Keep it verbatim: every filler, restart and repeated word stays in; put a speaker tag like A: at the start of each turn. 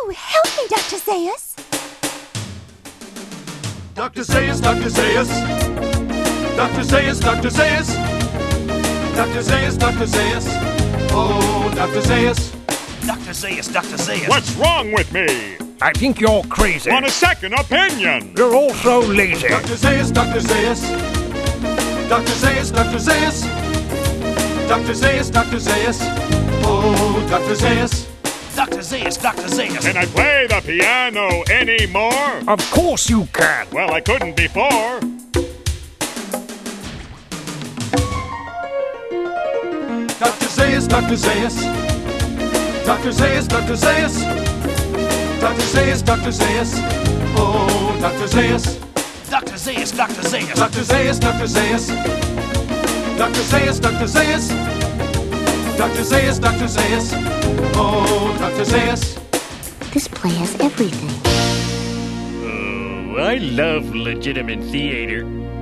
A: Oh, help me, Doctor Zaius.
B: Doctor Zaius, Doctor Zaius. Doctor Zaius, Doctor Zaius. Doctor Zaius, Doctor Zaius. Oh, Doctor Zaius.
C: Doctor Zaius, Doctor Zaius.
D: What's wrong with me?
E: I think you're crazy.
D: Want a second opinion?
E: You're also lazy.
B: Doctor Zaius, Doctor Zaius. Doctor Zaius, Doctor Zaius. Doctor Zaius, Doctor Zaius. Oh, Doctor Zaius.
C: Doctor Zaius, Doctor Zaius.
D: Can I play the piano anymore?
E: Of course you can.
D: Well, I couldn't before.
B: Doctor Zaius, Doctor Zaius. Doctor Zaius, Doctor Zaius. Doctor Zaius, Doctor Zaius. Oh, Doctor Zaius.
C: Doctor Zaius, Doctor Zaius.
B: Doctor Zaius, Doctor Zaius. Doctor Zaius, Doctor Zaius. Doctor Zaius, Doctor Zaius. Oh, Doctor Zaius.
A: This play has everything.
F: Oh, I love legitimate theater.